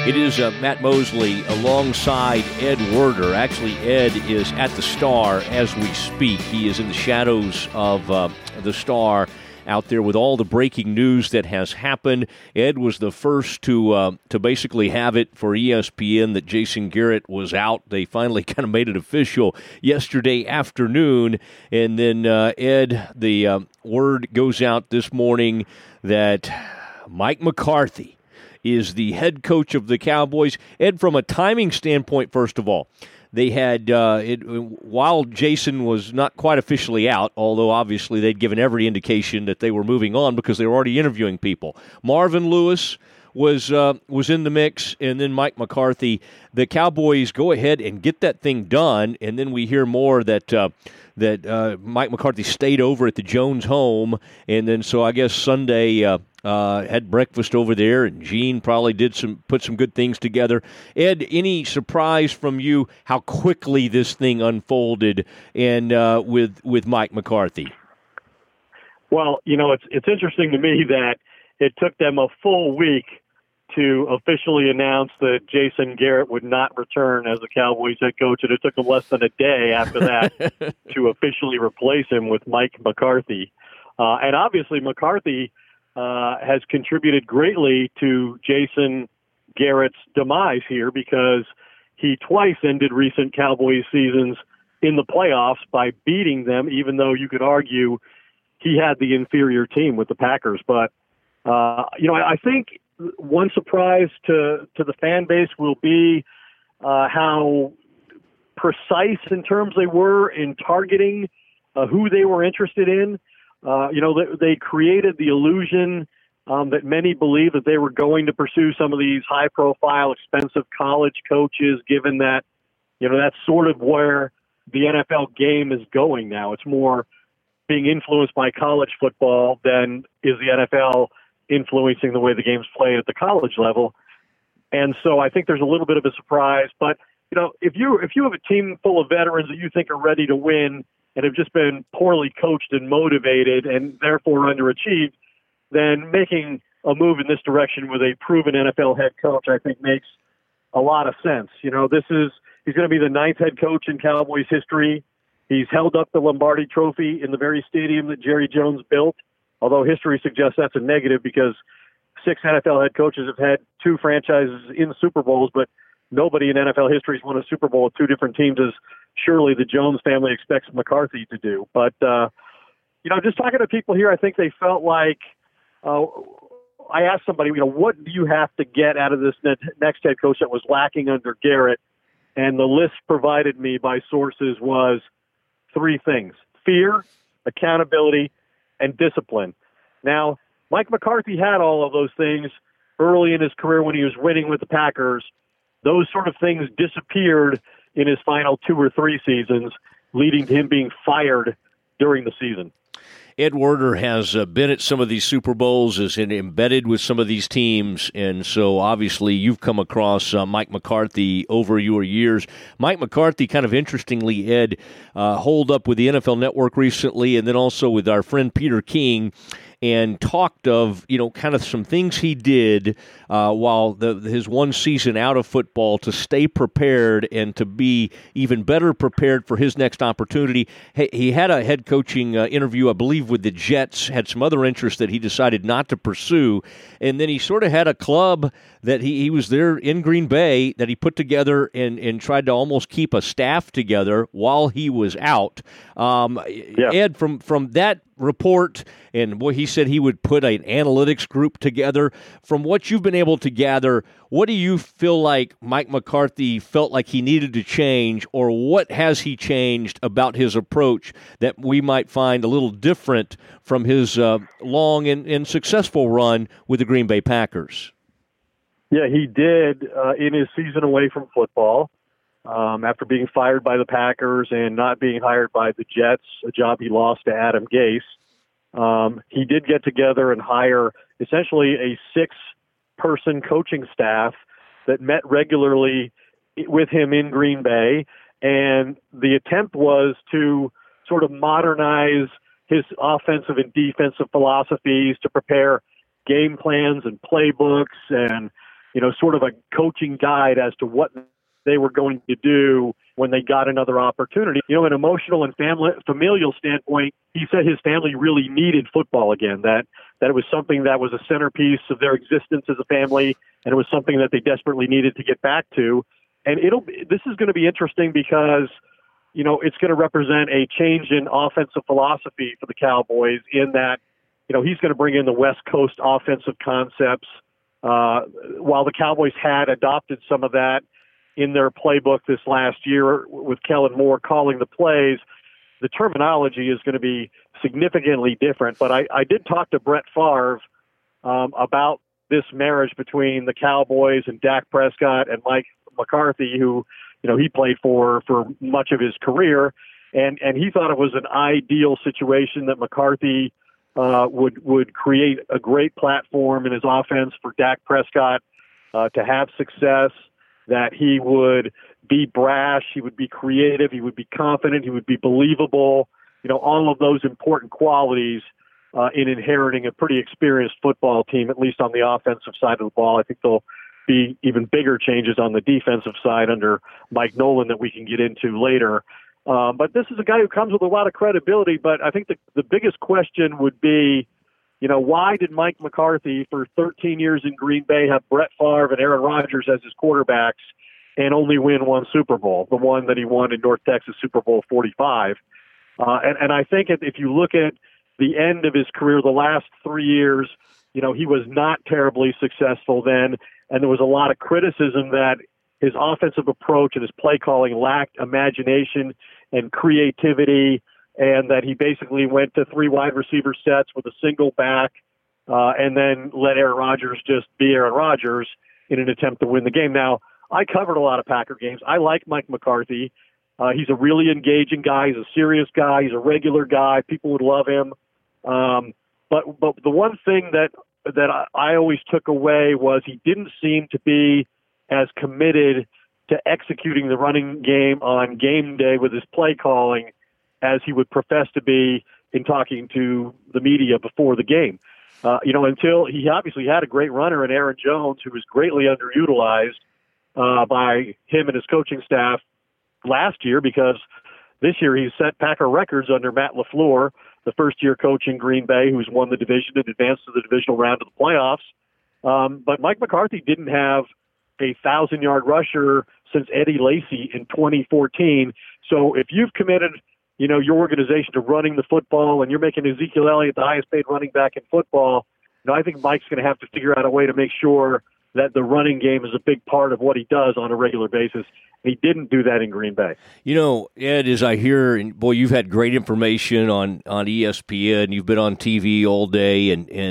It is Matt Mosley alongside Ed Werder. Actually, Ed is at the Star as we speak. He is in the shadows of the Star out there with all the breaking news that has happened. Ed was the first to basically have it for ESPN that Jason Garrett was out. They finally kind of made it official yesterday afternoon. And then, Ed, the word goes out this morning that Mike McCarthy is the head coach of the Cowboys. Ed, from a timing standpoint, first of all, they had, while Jason was not quite officially out, although obviously they'd given every indication that they were moving on because they were already interviewing people. Marvin Lewis was in the mix, and then Mike McCarthy. The Cowboys go ahead and get that thing done, and then we hear more that Mike McCarthy stayed over at the Jones home, and then so I guess Sunday had breakfast over there, and Gene probably put some good things together. Ed, any surprise from you how quickly this thing unfolded and with Mike McCarthy? Well, it's interesting to me that it took them a full week to officially announce that Jason Garrett would not return as the Cowboys head coach, and it took them less than a day after that to officially replace him with Mike McCarthy. And obviously McCarthy has contributed greatly to Jason Garrett's demise here because he twice ended recent Cowboys seasons in the playoffs by beating them, even though you could argue he had the inferior team with the Packers. But, I think one surprise to the fan base will be how precise in terms they were in targeting who they were interested in. They created the illusion that many believe that they were going to pursue some of these high-profile, expensive college coaches, given that, that's sort of where the NFL game is going now. It's more being influenced by college football than is the NFL influencing the way the game's played at the college level. And so I think there's a little bit of a surprise. But, if you have a team full of veterans that you think are ready to win and have just been poorly coached and motivated and therefore underachieved, then making a move in this direction with a proven NFL head coach, I think, makes a lot of sense. He's going to be the 9th head coach in Cowboys history. He's held up the Lombardi Trophy in the very stadium that Jerry Jones built, although history suggests that's a negative because 6 NFL head coaches have had 2 franchises in Super Bowls, but nobody in NFL history has won a Super Bowl with 2 different teams as surely the Jones family expects McCarthy to do. But, just talking to people here, I think they felt like I asked somebody, what do you have to get out of this next head coach that was lacking under Garrett? And the list provided me by sources was 3 things: fear, accountability, and discipline. Now, Mike McCarthy had all of those things early in his career when he was winning with the Packers. Those sort of things disappeared in his final 2 or 3 seasons, leading to him being fired during the season. Ed Werder has been at some of these Super Bowls, is embedded with some of these teams, and so obviously you've come across Mike McCarthy over your years. Mike McCarthy, kind of interestingly, Ed, holed up with the NFL Network recently and then also with our friend Peter King, and talked of, kind of some things he did while his one season out of football to stay prepared and to be even better prepared for his next opportunity. He had a head coaching interview, I believe, with the Jets, had some other interests that he decided not to pursue, and then he sort of had a club that he was there in Green Bay that he put together and tried to almost keep a staff together while he was out. Ed, from that report, and he said he would put an analytics group together. From what you've been able to gather, what do you feel like Mike McCarthy felt like he needed to change, or what has he changed about his approach that we might find a little different from his long and successful run with the Green Bay Packers? Yeah, he did in his season away from football. After being fired by the Packers and not being hired by the Jets, a job he lost to Adam Gase, he did get together and hire essentially a 6-person coaching staff that met regularly with him in Green Bay. And the attempt was to sort of modernize his offensive and defensive philosophies, to prepare game plans and playbooks and sort of a coaching guide as to what they were going to do when they got another opportunity. An emotional and familial standpoint, he said his family really needed football again, that it was something that was a centerpiece of their existence as a family, and it was something that they desperately needed to get back to. And this is going to be interesting because, it's going to represent a change in offensive philosophy for the Cowboys in that, he's going to bring in the West Coast offensive concepts. While the Cowboys had adopted some of that in their playbook this last year with Kellen Moore calling the plays, the terminology is going to be significantly different. But I did talk to Brett Favre about this marriage between the Cowboys and Dak Prescott and Mike McCarthy, who, he played for much of his career. And he thought it was an ideal situation that McCarthy would create a great platform in his offense for Dak Prescott to have success, that he would be brash, he would be creative, he would be confident, he would be believable, all of those important qualities in inheriting a pretty experienced football team, at least on the offensive side of the ball. I think there'll be even bigger changes on the defensive side under Mike Nolan that we can get into later. But this is a guy who comes with a lot of credibility, but I think the biggest question would be, why did Mike McCarthy, for 13 years in Green Bay, have Brett Favre and Aaron Rodgers as his quarterbacks and only win one Super Bowl, the one that he won in North Texas, Super Bowl 45? And I think if you look at the end of his career, the last 3 years, he was not terribly successful then, and there was a lot of criticism that his offensive approach and his play calling lacked imagination and creativity, and that he basically went to 3 wide receiver sets with a single back and then let Aaron Rodgers just be Aaron Rodgers in an attempt to win the game. Now, I covered a lot of Packer games. I like Mike McCarthy. He's a really engaging guy. He's a serious guy. He's a regular guy. People would love him. But the one thing that I always took away was he didn't seem to be as committed to executing the running game on game day with his play calling as he would profess to be in talking to the media before the game. Until he obviously had a great runner in Aaron Jones, who was greatly underutilized by him and his coaching staff last year, because this year he set Packer records under Matt LaFleur, the first-year coach in Green Bay, who's won the division and advanced to the divisional round of the playoffs. But Mike McCarthy didn't have a 1,000-yard rusher since Eddie Lacy in 2014. So if you've committed, your organization to running the football and you're making Ezekiel Elliott the highest-paid running back in football, I think Mike's going to have to figure out a way to make sure that the running game is a big part of what he does on a regular basis. He didn't do that in Green Bay. Ed, as I hear, and boy, you've had great information on ESPN. You've been on TV all day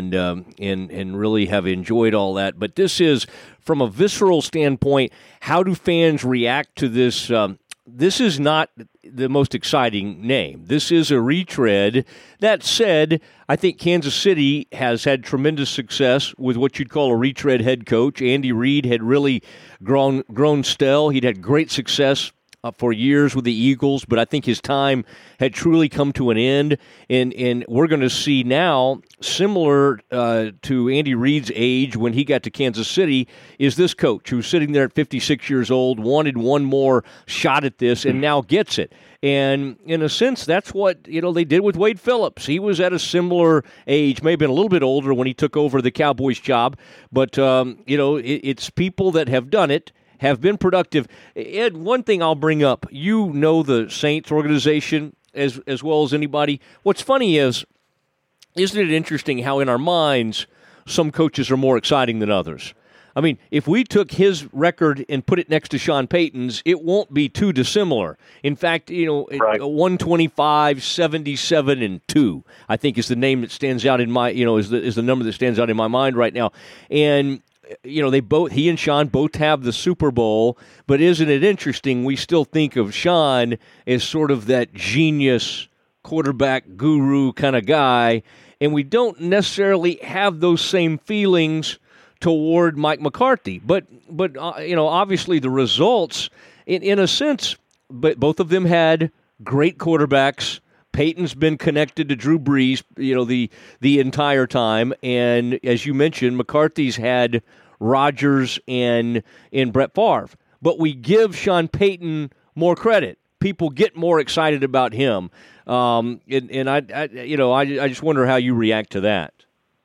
and really have enjoyed all that. But this is, from a visceral standpoint, how do fans react to this? This is not the most exciting name. This is a retread. That said, I think Kansas City has had tremendous success with what you'd call a retread head coach. Andy Reid had really grown stale. He'd had great success for years with the Eagles, but I think his time had truly come to an end. And we're going to see now, similar to Andy Reid's age when he got to Kansas City, is this coach who's sitting there at 56 years old, wanted one more shot at this, and now gets it. And in a sense, that's what they did with Wade Phillips. He was at a similar age, maybe a little bit older when he took over the Cowboys job, but it's people that have done it, have been productive. Ed, one thing I'll bring up, the Saints organization as well as anybody. What's funny isn't it interesting how in our minds some coaches are more exciting than others? I mean, if we took his record and put it next to Sean Payton's, it won't be too dissimilar. In fact, right. 125, 77, and 2, I think is the name that stands out in my, is the number that stands out in my mind right now. And he and Sean both have the Super Bowl, but isn't it interesting? We still think of Sean as sort of that genius quarterback guru kind of guy, and we don't necessarily have those same feelings toward Mike McCarthy. But obviously the results, in a sense, but both of them had great quarterbacks. Peyton's been connected to Drew Brees, the entire time, and as you mentioned, McCarthy's had Rodgers and Brett Favre. But we give Sean Payton more credit. People get more excited about him. And I just wonder how you react to that.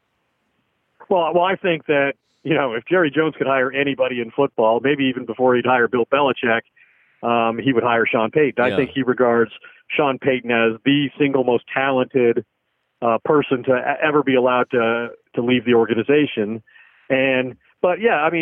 Well, I think that, if Jerry Jones could hire anybody in football, maybe even before he'd hire Bill Belichick, he would hire Sean Payton. I think he regards Sean Payton as the single most talented person to ever be allowed to leave the organization. But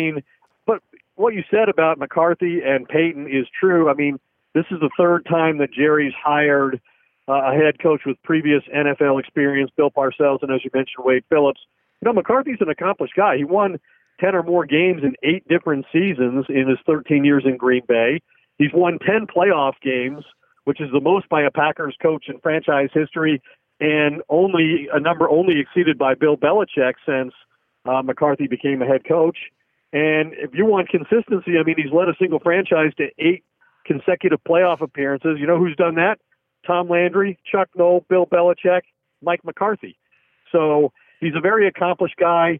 what you said about McCarthy and Payton is true. I mean, this is the third time that Jerry's hired a head coach with previous NFL experience, Bill Parcells, and as you mentioned, Wade Phillips. McCarthy's an accomplished guy. He won 10 or more games in 8 different seasons in his 13 years in Green Bay. He's won 10 playoff games, which is the most by a Packers coach in franchise history, and only exceeded by Bill Belichick since McCarthy became a head coach. And if you want consistency, he's led a single franchise to 8 consecutive playoff appearances. You know who's done that? Tom Landry, Chuck Noll, Bill Belichick, Mike McCarthy. So he's a very accomplished guy.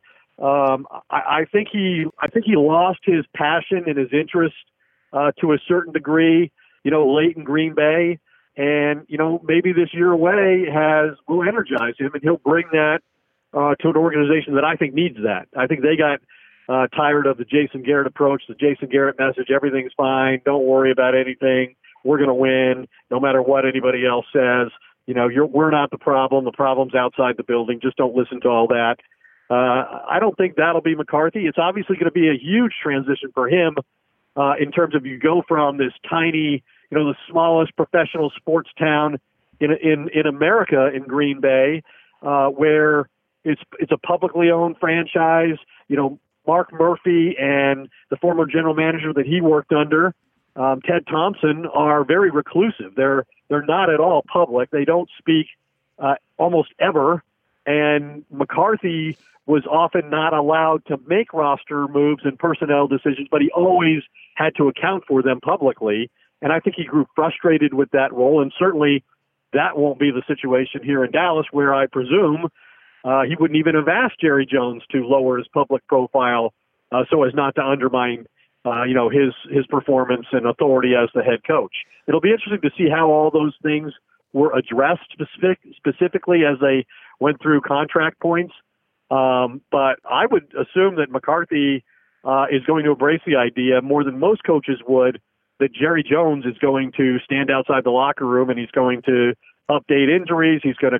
I think he lost his passion and his interest to a certain degree, late in Green Bay. And, maybe this year away will energize him, and he'll bring that to an organization that I think needs that. I think they got tired of the Jason Garrett approach, the Jason Garrett message, everything's fine, don't worry about anything, we're going to win no matter what anybody else says. We're not the problem's outside the building, just don't listen to all that. I don't think that'll be McCarthy. It's obviously going to be a huge transition for him in terms of you go from this tiny, the smallest professional sports town in America, in Green Bay, where it's a publicly owned franchise. Mark Murphy and the former general manager that he worked under, Ted Thompson, are very reclusive. They're not at all public. They don't speak almost ever. And McCarthy was often not allowed to make roster moves and personnel decisions, but he always had to account for them publicly. And I think he grew frustrated with that role. And certainly that won't be the situation here in Dallas, where I presume he wouldn't even have asked Jerry Jones to lower his public profile so as not to undermine his performance and authority as the head coach. It'll be interesting to see how all those things were addressed specifically as they went through contract points. But I would assume that McCarthy is going to embrace the idea more than most coaches would, that Jerry Jones is going to stand outside the locker room and he's going to update injuries. He's going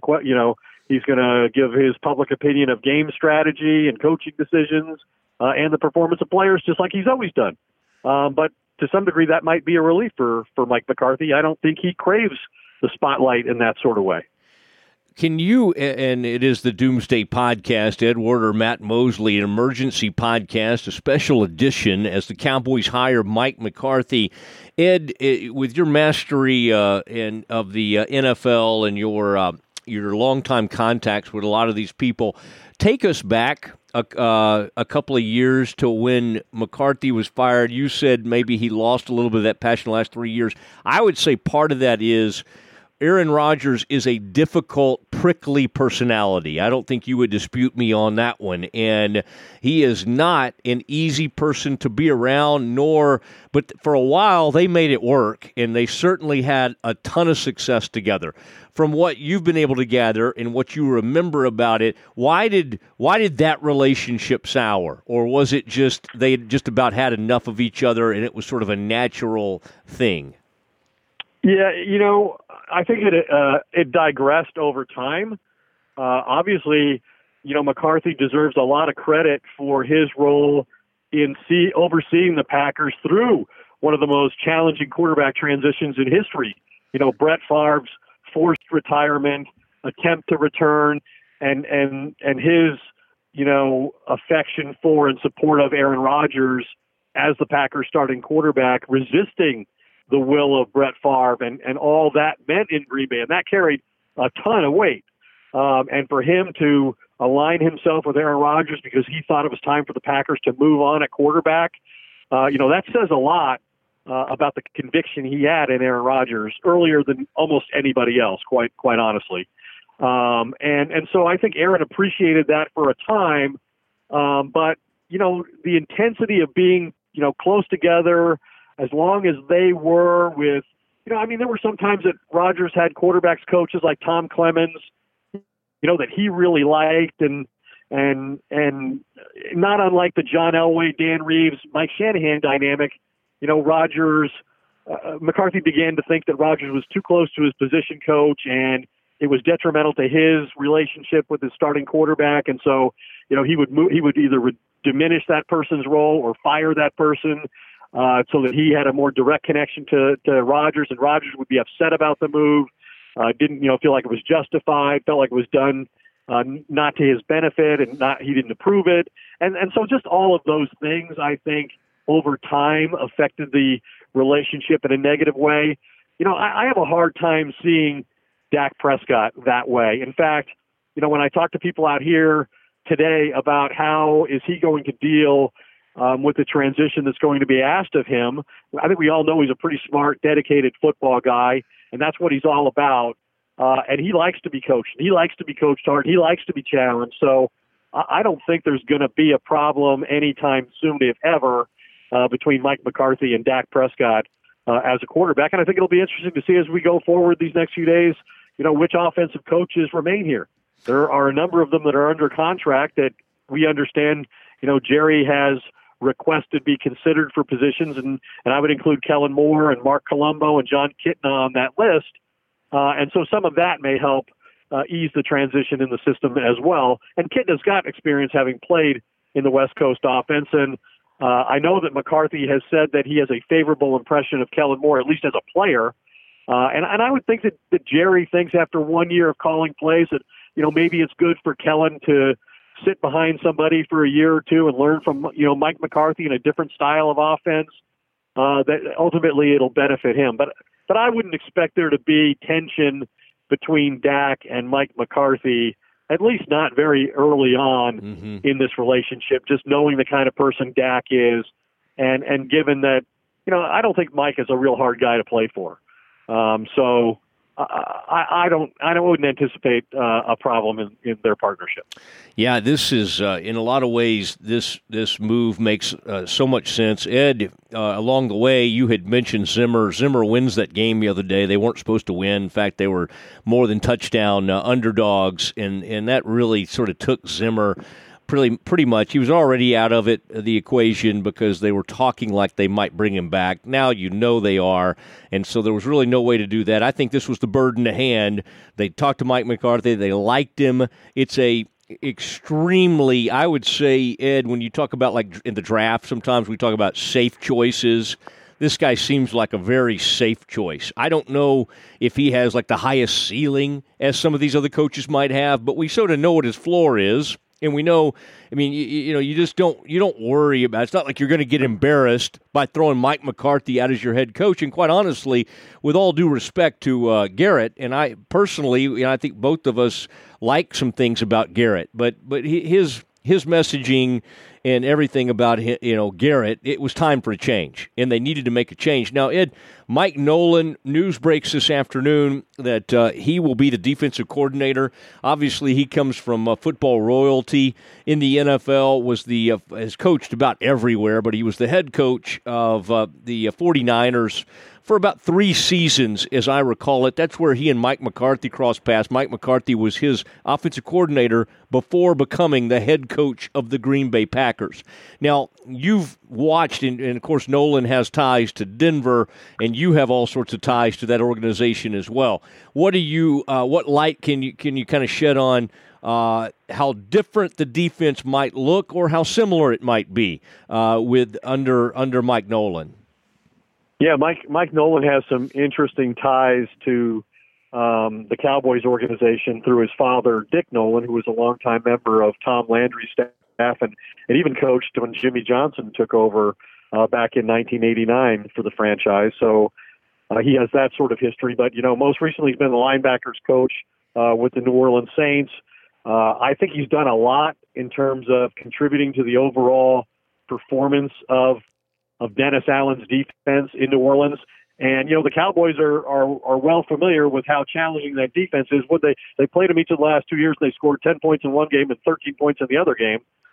to give his public opinion of game strategy and coaching decisions and the performance of players, just like he's always done. But to some degree, that might be a relief for Mike McCarthy. I don't think he craves the spotlight in that sort of way. Can you, and it is the Doomsday Podcast, Ed Werder, Matt Mosley, an emergency podcast, a special edition as the Cowboys hire Mike McCarthy. Ed, with your mastery of the NFL and your longtime contacts with a lot of these people, take us back a couple of years to when McCarthy was fired. You said maybe he lost a little bit of that passion the last 3 years. I would say part of that is Aaron Rodgers is a difficult, prickly personality. I don't think you would dispute me on that one. And he is not an easy person to be around, but for a while they made it work, and they certainly had a ton of success together. From what you've been able to gather and what you remember about it, why did that relationship sour? Or was it just they had just about had enough of each other and it was sort of a natural thing? Yeah, I think it digressed over time. Obviously, McCarthy deserves a lot of credit for his role in overseeing the Packers through one of the most challenging quarterback transitions in history. Brett Favre's forced retirement, attempt to return, and his affection for and support of Aaron Rodgers as the Packers starting quarterback, resisting the will of Brett Favre and all that meant in Green Bay. And that carried a ton of weight. And for him to align himself with Aaron Rodgers because he thought it was time for the Packers to move on at quarterback, that says a lot about the conviction he had in Aaron Rodgers earlier than almost anybody else, quite honestly. And so I think Aaron appreciated that for a time. But the intensity of being, close together, as long as they were with, there were some times that Rodgers had quarterbacks coaches like Tom Clemens, that he really liked, and not unlike the John Elway, Dan Reeves, Mike Shanahan dynamic, Rodgers, McCarthy began to think that Rodgers was too close to his position coach, and it was detrimental to his relationship with his starting quarterback. And so, he would either diminish that person's role or fire that person, so that he had a more direct connection to Rodgers, and Rodgers would be upset about the move. Didn't feel like it was justified, felt like it was done not to his benefit, and he didn't approve it. And so just all of those things, I think, over time affected the relationship in a negative way. I have a hard time seeing Dak Prescott that way. In fact, when I talk to people out here today about how is he going to deal with the transition that's going to be asked of him, I think we all know he's a pretty smart, dedicated football guy, and that's what he's all about. And he likes to be coached. He likes to be coached hard. He likes to be challenged. So I don't think there's going to be a problem anytime soon, if ever, between Mike McCarthy and Dak Prescott as a quarterback. And I think it'll be interesting to see as we go forward these next few days, which offensive coaches remain here. There are a number of them that are under contract that we understand, Jerry has requested be considered for positions, and I would include Kellen Moore and Mark Colombo and John Kitna on that list. And so some of that may help ease the transition in the system as well. And Kitna's got experience having played in the West Coast offense, and I know that McCarthy has said that he has a favorable impression of Kellen Moore, at least as a player. And I would think that Jerry thinks after 1 year of calling plays that, maybe it's good for Kellen to sit behind somebody for a year or two and learn from, Mike McCarthy in a different style of offense, that ultimately it'll benefit him. But I wouldn't expect there to be tension between Dak and Mike McCarthy, at least not very early on in this relationship, just knowing the kind of person Dak is, and given that, I don't think Mike is a real hard guy to play for. So I wouldn't anticipate a problem in their partnership. Yeah, this is in a lot of ways this move makes so much sense. Ed, along the way, you had mentioned Zimmer. Zimmer wins that game the other day. They weren't supposed to win. In fact, they were more than touchdown underdogs, and that really sort of took Zimmer pretty much. He was already out of the equation because they were talking like they might bring him back. Now they are, and so there was really no way to do that. I think this was the bird in the hand. They talked to Mike McCarthy. They liked him. It's a extremely, I would say, Ed, when you talk about like in the draft, sometimes we talk about safe choices. This guy seems like a very safe choice. I don't know if he has like the highest ceiling as some of these other coaches might have, but we sort of know what his floor is. And we know, you just don't worry about it. It's not like you're going to get embarrassed by throwing Mike McCarthy out as your head coach. And quite honestly, with all due respect to Garrett, and I personally, I think both of us like some things about Garrett, but his messaging and everything about Garrett, it was time for a change, and they needed to make a change. Now, Ed, Mike Nolan, news breaks this afternoon that he will be the defensive coordinator. Obviously, he comes from football royalty in the NFL, has coached about everywhere, but he was the head coach of the 49ers for about 3 seasons, as I recall it. That's where he and Mike McCarthy crossed paths. Mike McCarthy was his offensive coordinator before becoming the head coach of the Green Bay Packers. Now, you've watched, and of course Nolan has ties to Denver, and you have all sorts of ties to that organization as well. What light can you kind of shed on how different the defense might look, or how similar it might be with under Mike Nolan? Yeah, Mike Nolan has some interesting ties to the Cowboys organization through his father, Dick Nolan, who was a longtime member of Tom Landry's staff and even coached when Jimmy Johnson took over back in 1989 for the franchise. So he has that sort of history. But, most recently he's been the linebackers coach with the New Orleans Saints. I think he's done a lot in terms of contributing to the overall performance of Dennis Allen's defense in New Orleans. And, the Cowboys are well familiar with how challenging that defense is. They played them each of the last 2 years, and they scored 10 points in one game and 13 points in the other game.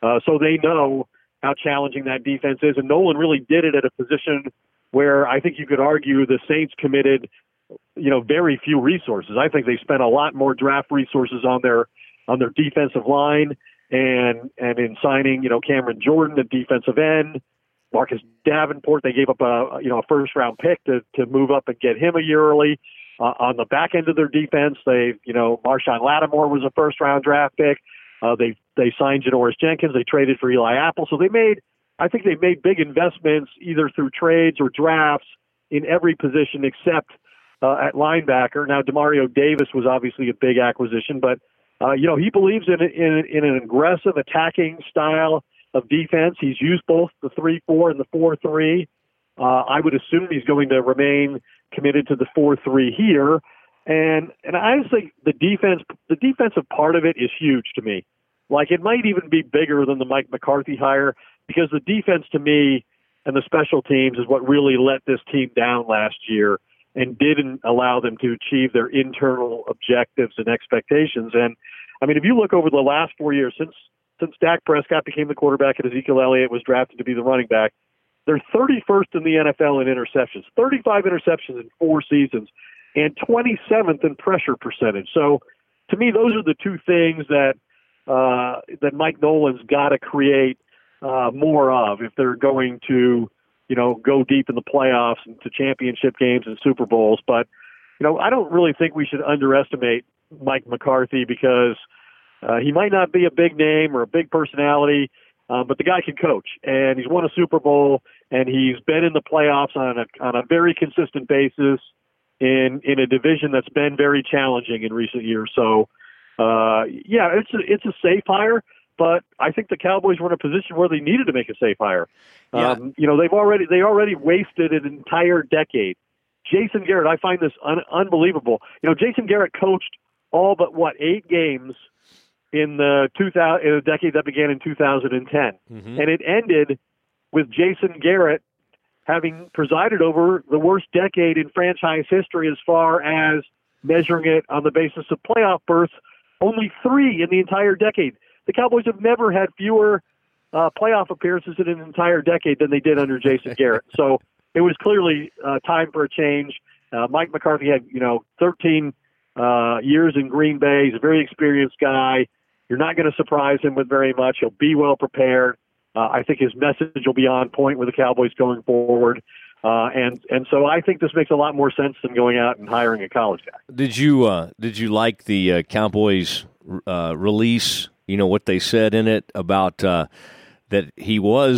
So they know how challenging that defense is. And Nolan really did it at a position where I think you could argue the Saints committed, very few resources. I think they spent a lot more draft resources on their defensive line and in signing, Cameron Jordan at defensive end, Marcus Davenport. They gave up a first round pick to move up and get him a year early. On the back end of their defense, Marshawn Lattimore was a first round draft pick. They signed Janoris Jenkins. They traded for Eli Apple. So I think they made big investments either through trades or drafts in every position except at linebacker. Now, Demario Davis was obviously a big acquisition, but he believes in an aggressive attacking style of defense. He's used both the 3-4 and the 4-3. I would assume he's going to remain committed to the 4-3 here. And I just think the defensive part of it is huge to me. Like, it might even be bigger than the Mike McCarthy hire, because the defense to me and the special teams is what really let this team down last year and didn't allow them to achieve their internal objectives and expectations. And I mean, if you look over the last 4 years, since Dak Prescott became the quarterback and Ezekiel Elliott was drafted to be the running back, they're 31st in the NFL in interceptions, 35 interceptions in 4 seasons, and 27th in pressure percentage. So to me, those are the two things that Mike Nolan's got to create more of if they're going to, go deep in the playoffs and to championship games and Super Bowls. But, I don't really think we should underestimate Mike McCarthy, because he might not be a big name or a big personality, but the guy can coach, and he's won a Super Bowl, and he's been in the playoffs on a very consistent basis in a division that's been very challenging in recent years. So, it's a safe hire, but I think the Cowboys were in a position where they needed to make a safe hire. Yeah. They already wasted an entire decade. Jason Garrett, I find this unbelievable. Jason Garrett coached all but 8 games in the decade that began in 2010, and it ended with Jason Garrett having presided over the worst decade in franchise history as far as measuring it on the basis of playoff berths. Only 3 in the entire decade. The Cowboys have never had fewer playoff appearances in an entire decade than they did under Jason Garrett. So it was clearly time for a change. Mike McCarthy had, 13 years in Green Bay. He's a very experienced guy. You're not going to surprise him with very much. He'll be well prepared. I think his message will be on point with the Cowboys going forward. And so I think this makes a lot more sense than going out and hiring a college guy. Did you like the Cowboys release? What they said in it about that he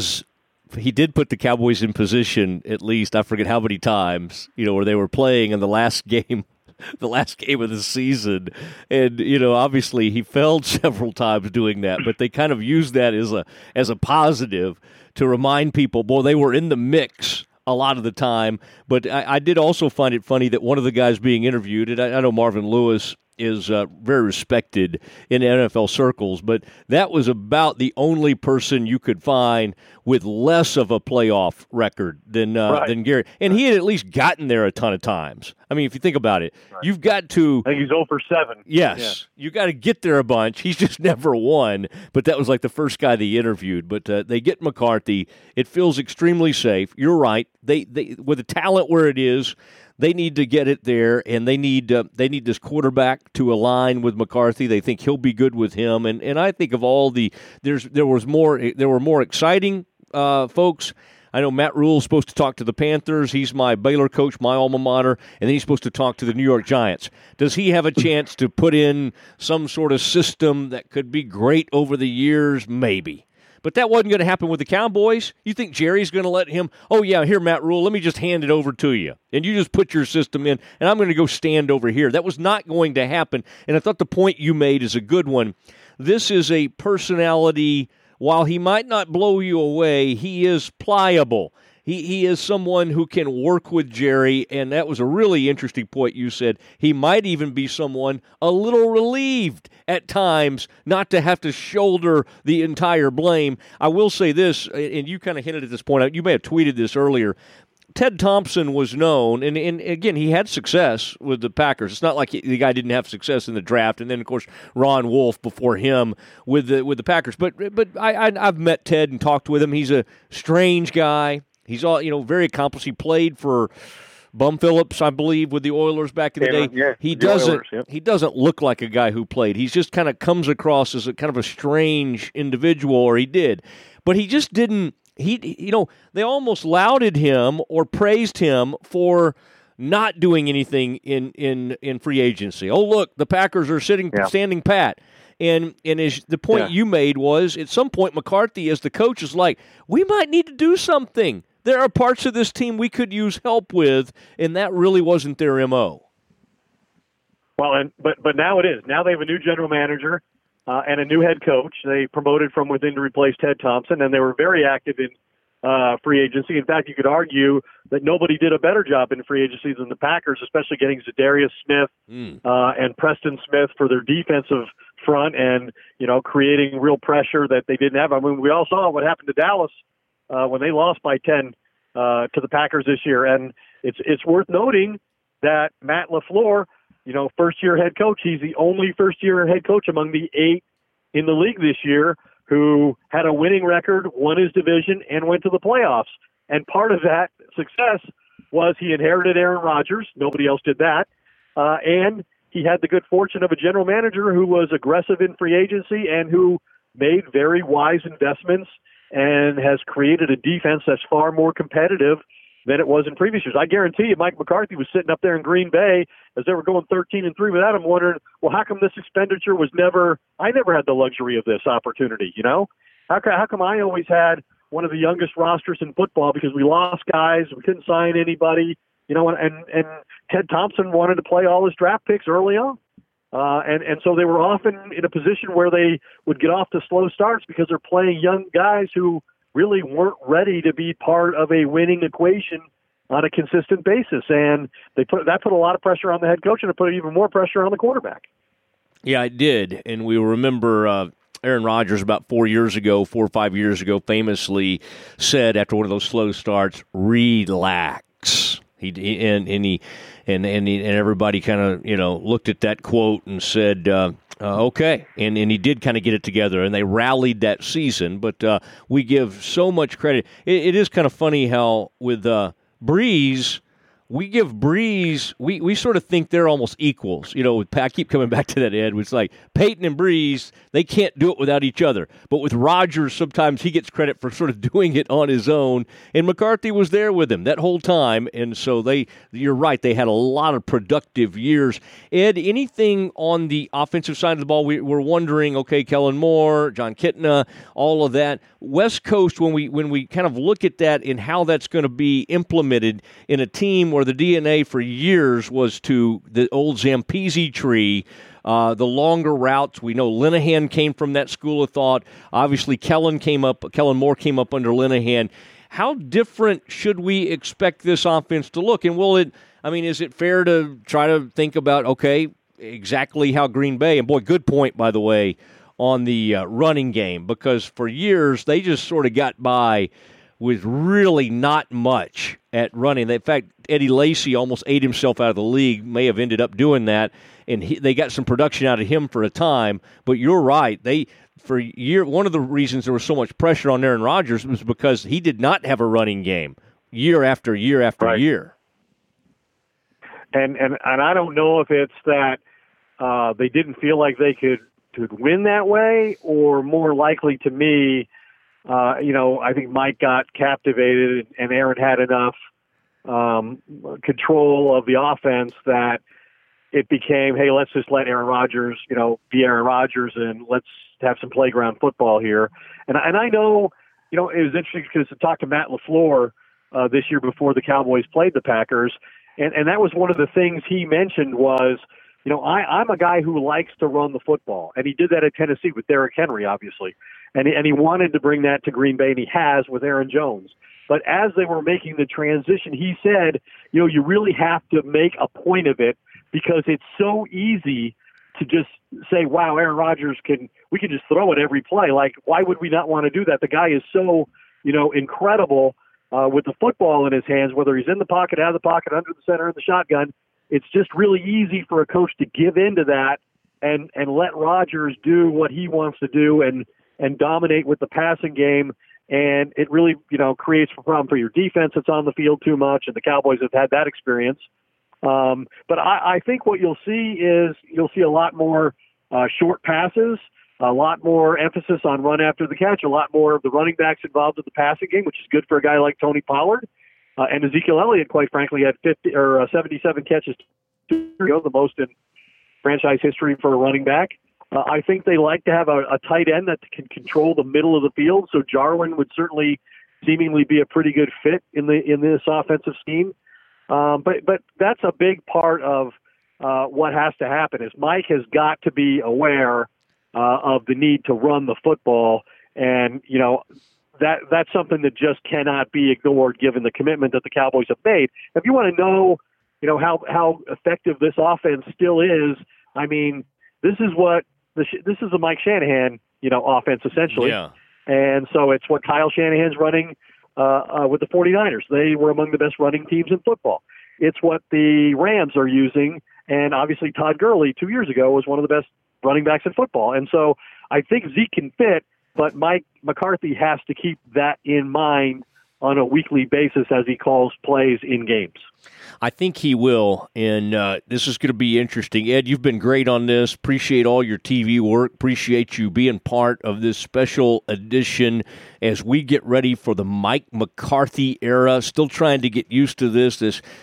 did put the Cowboys in position, at least I forget how many times, where they were playing in the last game of the season, and obviously he failed several times doing that, but they kind of used that as a positive to remind people, boy, they were in the mix a lot of the time. But I did also find it funny that one of the guys being interviewed, and I know Marvin Lewis is very respected in NFL circles, but that was about the only person you could find with less of a playoff record than Garrett. And he had at least gotten there a ton of times. I mean, if you think about it, you've got to... I think he's 0 for 7. Yes. Yeah. You got to get there a bunch. He's just never won, but that was like the first guy they interviewed. But they get McCarthy. It feels extremely safe. You're right. They with the talent where it is, they need to get it there, and they need this quarterback to align with McCarthy. They think he'll be good with him, and I think of all there were more exciting folks. I know Matt Rule's supposed to talk to the Panthers. He's my Baylor coach, my alma mater, and then he's supposed to talk to the New York Giants. Does he have a chance to put in some sort of system that could be great over the years? Maybe. But that wasn't going to happen with the Cowboys. You think Jerry's going to let him, oh, yeah, here, Matt Rule, let me just hand it over to you. And you just put your system in, and I'm going to go stand over here. That was not going to happen. And I thought the point you made is a good one. This is a personality, while he might not blow you away, he is pliable. He is someone who can work with Jerry, and that was a really interesting point you said. He might even be someone a little relieved at times not to have to shoulder the entire blame. I will say this, and you kind of hinted at this point. You may have tweeted this earlier. Ted Thompson was known, and again, he had success with the Packers. It's not like the guy didn't have success in the draft, and then, of course, Ron Wolf before him with the Packers. But I've met Ted and talked with him. He's a strange guy. He's all very accomplished. He played for Bum Phillips, I believe, with the Oilers back in the day. Yeah, he doesn't look like a guy who played. He's just kind of comes across as a kind of a strange individual, or he did. But he just didn't. They almost lauded him or praised him for not doing anything in free agency. Oh, look, the Packers are standing pat. And the point you made was, at some point, McCarthy, as the coach, is like, we might need to do something. There are parts of this team we could use help with, and that really wasn't their MO. Well, but now it is. Now they have a new general manager and a new head coach. They promoted from within to replace Ted Thompson, and they were very active in free agency. In fact, you could argue that nobody did a better job in free agency than the Packers, especially getting Zadarius Smith and Preston Smith for their defensive front and, creating real pressure that they didn't have. I mean, we all saw what happened to Dallas when they lost by 10 to the Packers this year. And it's worth noting that Matt LaFleur, first-year head coach, he's the only first-year head coach among the 8 in the league this year who had a winning record, won his division, and went to the playoffs. And part of that success was he inherited Aaron Rodgers. Nobody else did that. And he had the good fortune of a general manager who was aggressive in free agency and who made very wise investments and has created a defense that's far more competitive than it was in previous years. I guarantee you Mike McCarthy was sitting up there in Green Bay as they were going 13-3 without him, wondering, well, how come this expenditure was I never had the luxury of this opportunity, How come I always had one of the youngest rosters in football because we lost guys, we couldn't sign anybody, and Ted Thompson wanted to play all his draft picks early on. And so they were often in a position where they would get off to slow starts because they're playing young guys who really weren't ready to be part of a winning equation on a consistent basis. And that put a lot of pressure on the head coach, and it put even more pressure on the quarterback. Yeah, it did. And we remember Aaron Rodgers about 4 or 5 years ago famously said after one of those slow starts, relax. And everybody kind of looked at that quote and said, okay, and he did kind of get it together, and they rallied that season. But we give so much credit. It is kind of funny how with Breeze, we give Breeze, we sort of think they're almost equals. I keep coming back to that, Ed. It's like Peyton and Breeze, they can't do it without each other. But with Rodgers, sometimes he gets credit for sort of doing it on his own. And McCarthy was there with him that whole time. And so you're right, they had a lot of productive years. Ed, anything on the offensive side of the ball? We're wondering, okay, Kellen Moore, John Kitna, all of that. West Coast, when we kind of look at that and how that's going to be implemented in a team where the DNA for years was to the old Zampese tree, the longer routes. We know Linehan came from that school of thought. Obviously, Kellen Moore came up under Linehan. How different should we expect this offense to look? And is it fair to try to think about, okay, exactly how Green Bay, and boy, good point, by the way, on the running game, because for years they just sort of got by with really not much at running. In fact, Eddie Lacy almost ate himself out of the league, may have ended up doing that, and they got some production out of him for a time. But you're right. One of the reasons there was so much pressure on Aaron Rodgers was because he did not have a running game year after year after year. And I don't know if it's that they didn't feel like they could win that way, or more likely to me, I think Mike got captivated and Aaron had enough control of the offense that it became, hey, let's just let Aaron Rodgers, be Aaron Rodgers, and let's have some playground football here. And I know, it was interesting because to talk to Matt LaFleur this year before the Cowboys played the Packers, and that was one of the things he mentioned was, I'm a guy who likes to run the football, and he did that at Tennessee with Derrick Henry, obviously, and he wanted to bring that to Green Bay, and he has with Aaron Jones. But as they were making the transition, he said, you really have to make a point of it because it's so easy to just say, wow, Aaron Rodgers we can just throw it every play. Like, why would we not want to do that? The guy is so, incredible with the football in his hands, whether he's in the pocket, out of the pocket, under the center, in the shotgun. It's just really easy for a coach to give into that and let Rodgers do what he wants to do and dominate with the passing game. And it really, creates a problem for your defense that's on the field too much, and the Cowboys have had that experience. But I think what you'll see is a lot more short passes, a lot more emphasis on run after the catch, a lot more of the running backs involved in the passing game, which is good for a guy like Tony Pollard. And Ezekiel Elliott, quite frankly, had 77 catches, the most in franchise history for a running back. I think they like to have a tight end that can control the middle of the field. So Jarwin would certainly seemingly be a pretty good fit in this offensive scheme. But that's a big part of what has to happen is Mike has got to be aware of the need to run the football. And, that's something that just cannot be ignored given the commitment that the Cowboys have made. If you want to know, how effective this offense still is, I mean, this is a Mike Shanahan, offense essentially. Yeah. And so it's what Kyle Shanahan's running with the 49ers. They were among the best running teams in football. It's what the Rams are using. And obviously Todd Gurley 2 years ago was one of the best running backs in football. And so I think Zeke can fit, but Mike McCarthy has to keep that in mind on a weekly basis as he calls plays in games. I think he will, and this is going to be interesting. Ed, you've been great on this. Appreciate all your TV work. Appreciate you being part of this special edition as we get ready for the Mike McCarthy era. Still trying to get used to this.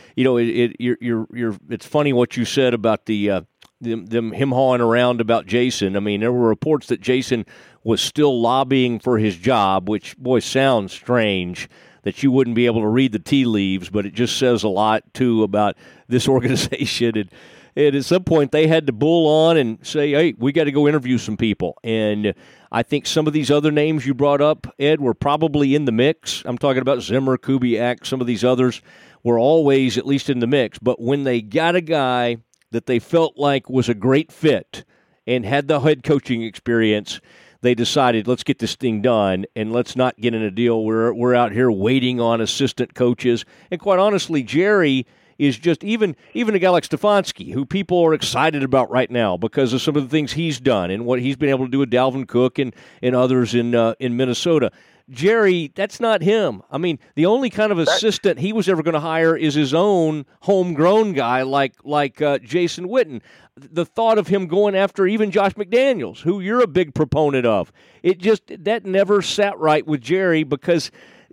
It's funny what you said about him hawing around about Jason. I mean, there were reports that Jason was still lobbying for his job, which, boy, sounds strange that you wouldn't be able to read the tea leaves, but it just says a lot, too, about this organization. And at some point, they had to bull on and say, hey, we got to go interview some people. And I think some of these other names you brought up, Ed, were probably in the mix. I'm talking about Zimmer, Kubiak, some of these others were always at least in the mix. But when they got a guy that they felt like was a great fit and had the head coaching experience, they decided, let's get this thing done, and let's not get in a deal where we're out here waiting on assistant coaches. And quite honestly, Jerry is just even a guy like Stefanski, who people are excited about right now because of some of the things he's done and what he's been able to do with Dalvin Cook and others in Minnesota. Jerry, that's not him. I mean, the only kind of assistant he was ever going to hire is his own homegrown guy like Jason Witten. The thought of him going after even Josh McDaniels, who you're a big proponent of, that never sat right with Jerry because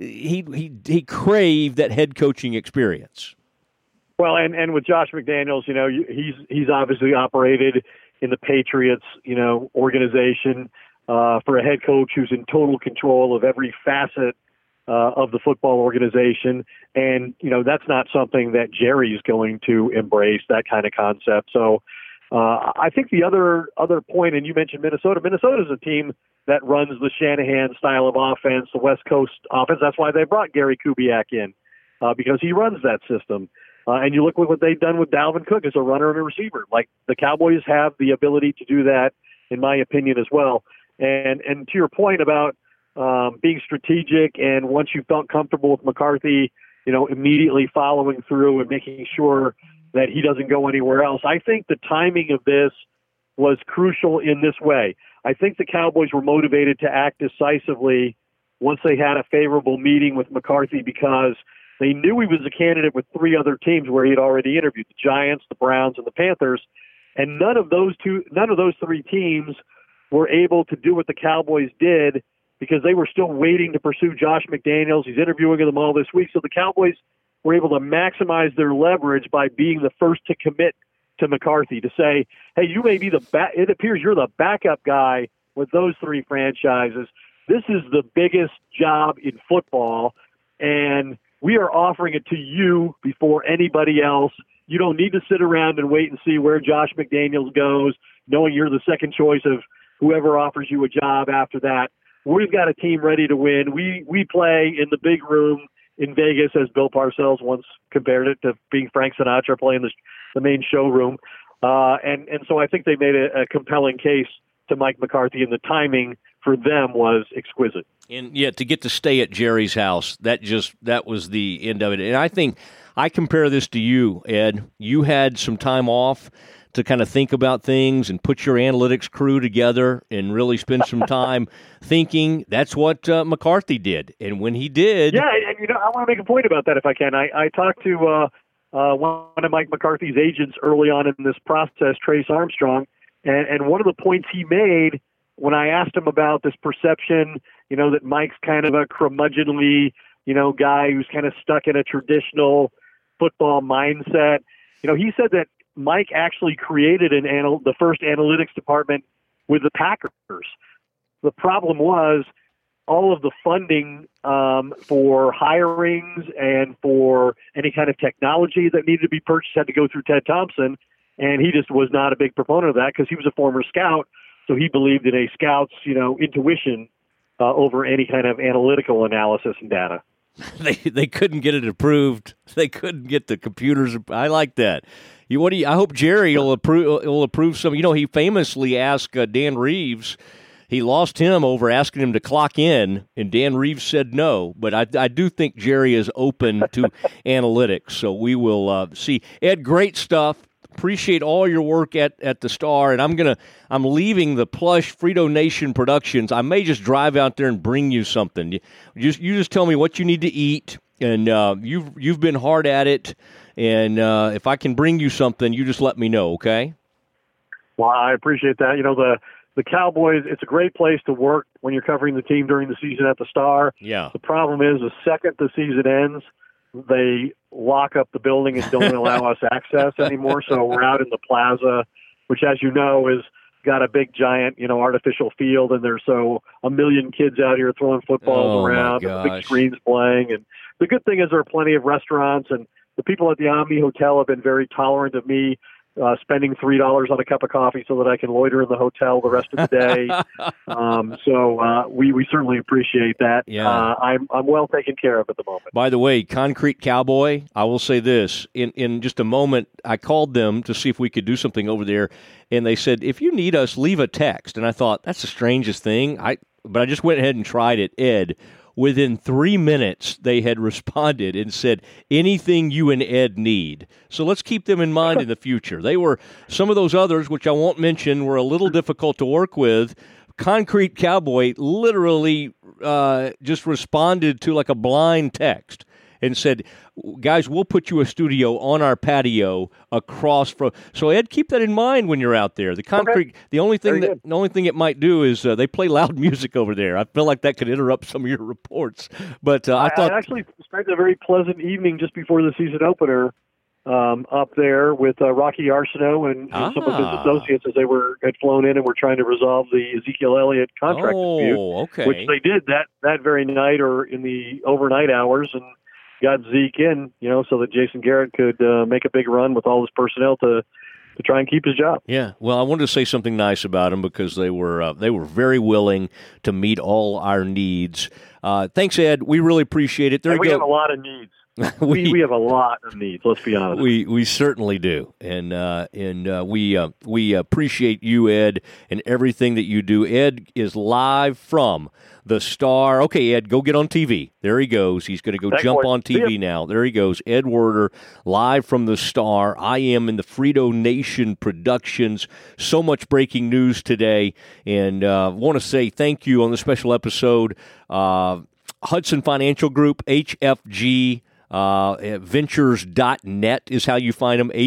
he craved that head coaching experience. Well, and with Josh McDaniels, he's obviously operated in the Patriots, organization. For a head coach who's in total control of every facet of the football organization. And, that's not something that Jerry's going to embrace, that kind of concept. So I think the other point, and you mentioned Minnesota. Minnesota's a team that runs the Shanahan style of offense, the West Coast offense. That's why they brought Gary Kubiak in, because he runs that system. And you look at what they've done with Dalvin Cook as a runner and a receiver. Like, the Cowboys have the ability to do that, in my opinion, as well. And to your point about being strategic, and once you felt comfortable with McCarthy, immediately following through and making sure that he doesn't go anywhere else. I think the timing of this was crucial in this way. I think the Cowboys were motivated to act decisively once they had a favorable meeting with McCarthy because they knew he was a candidate with three other teams where he had already interviewed, the Giants, the Browns, and the Panthers. And none of those three teams were able to do what the Cowboys did because they were still waiting to pursue Josh McDaniels. He's interviewing them all this week. So the Cowboys were able to maximize their leverage by being the first to commit to McCarthy, to say, hey, you may be it appears you're the backup guy with those three franchises. This is the biggest job in football, and we are offering it to you before anybody else. You don't need to sit around and wait and see where Josh McDaniels goes, knowing you're the second choice of whoever offers you a job after that. We've got a team ready to win. We play in the big room in Vegas, as Bill Parcells once compared it to being Frank Sinatra playing the main showroom. And so I think they made a compelling case to Mike McCarthy, and the timing for them was exquisite. And yeah, to get to stay at Jerry's house, that was the end of it. And I think I compare this to you, Ed. You had some time off to kind of think about things and put your analytics crew together and really spend some time thinking. That's what McCarthy did. And when he did... Yeah, and I want to make a point about that if I can. I talked to one of Mike McCarthy's agents early on in this process, Trace Armstrong, and one of the points he made when I asked him about this perception, that Mike's kind of a curmudgeonly, guy who's kind of stuck in a traditional football mindset. He said that Mike actually created the first analytics department with the Packers. The problem was all of the funding for hirings and for any kind of technology that needed to be purchased had to go through Ted Thompson, and he just was not a big proponent of that because he was a former scout, so he believed in a scout's intuition over any kind of analytical analysis and data. They couldn't get it approved. They couldn't get the computers. I like that. I hope Jerry will approve some. He famously asked Dan Reeves. He lost him over asking him to clock in, and Dan Reeves said no. But I do think Jerry is open to analytics, so we will see. Ed, great stuff. Appreciate all your work at the Star, and I'm leaving the plush Frito Nation Productions. I may just drive out there and bring you something. You just tell me what you need to eat, and you've been hard at it. And if I can bring you something, you just let me know, okay? Well, I appreciate that. The Cowboys, it's a great place to work when you're covering the team during the season at the Star. Yeah. The problem is the second the season ends, they lock up the building and don't allow us access anymore. So we're out in the plaza, which, as you know, is got a big, giant, artificial field, and there's a million kids out here throwing footballs around, and the big screens playing. And the good thing is there are plenty of restaurants, and the people at the Omni Hotel have been very tolerant of me spending $3 on a cup of coffee so that I can loiter in the hotel the rest of the day. So we certainly appreciate that. Yeah. I'm well taken care of at the moment. By the way, Concrete Cowboy, I will say this. In just a moment, I called them to see if we could do something over there, and they said, if you need us, leave a text. And I thought, that's the strangest thing. But I just went ahead and tried it, Ed. Within 3 minutes, they had responded and said, anything you and Ed need. So let's keep them in mind in the future. Some of those others, which I won't mention, were a little difficult to work with. Concrete Cowboy literally just responded to like a blind text and said, guys, we'll put you a studio on our patio across from. So Ed, keep that in mind when you're out there. The concrete, okay. The only thing it might do is they play loud music over there. I feel like that could interrupt some of your reports. But I thought I actually spent a very pleasant evening just before the season opener up there with Rocky Arsenault and some of his associates as they had flown in and were trying to resolve the Ezekiel Elliott contract dispute, okay. Which they did that very night or in the overnight hours, and got Zeke in, so that Jason Garrett could make a big run with all his personnel to try and keep his job. Yeah, well, I wanted to say something nice about them because they were very willing to meet all our needs. Thanks, Ed. We really appreciate it. We have a lot of needs. we have a lot of needs. Let's be honest. We certainly do, and we appreciate you, Ed, and everything that you do. Ed is live from the Star. Okay, Ed, go get on TV. There he goes. He's going to go jump on TV now. There he goes. Ed Werder, live from the Star. I am in the Frito Nation Productions. So much breaking news today, and want to say thank you on the special episode. Hudson Financial Group, HFG. Ventures.net is how you find them,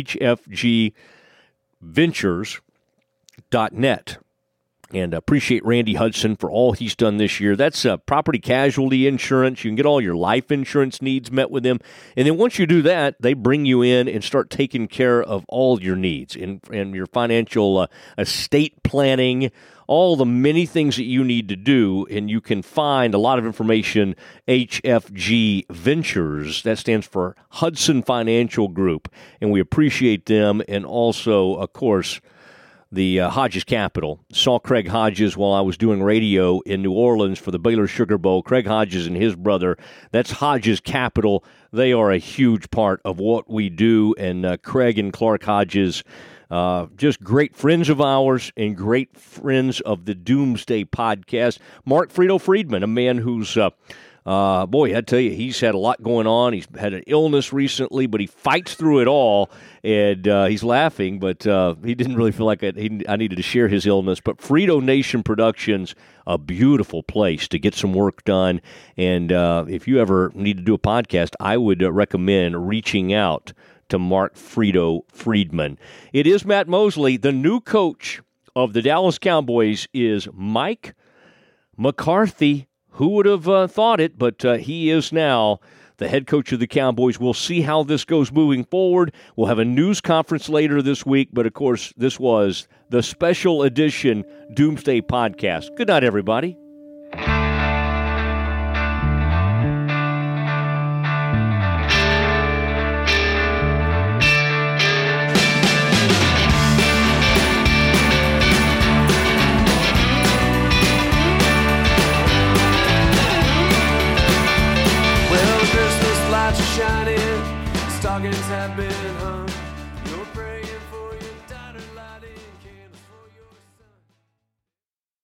HFGventures.net. And appreciate Randy Hudson for all he's done this year. That's property casualty insurance. You can get all your life insurance needs met with them. And then once you do that, they bring you in and start taking care of all your needs and your financial estate planning, all the many things that you need to do. And you can find a lot of information, HFG Ventures. That stands for Hudson Financial Group. And we appreciate them. And also, of course, the Hodges Capital. Saw Craig Hodges while I was doing radio in New Orleans for the Baylor Sugar Bowl. Craig Hodges and his brother. That's Hodges Capital. They are a huge part of what we do. And Craig and Clark Hodges, Just great friends of ours and great friends of the Doomsday Podcast. Mark Friedman, a man who's, boy, I tell you, he's had a lot going on. He's had an illness recently, but he fights through it all, and he's laughing, but he didn't really feel like I needed to share his illness. But Frito Nation Productions, a beautiful place to get some work done, and if you ever need to do a podcast, I would recommend reaching out to Mark Friedman. It is Matt Mosley. The new coach of the Dallas Cowboys is Mike McCarthy. Who would have thought it? But he is now the head coach of the Cowboys. We'll see how this goes moving forward. We'll have a news conference later this week. But, of course, this was the special edition Doomsday Podcast. Good night, everybody. Stockings have been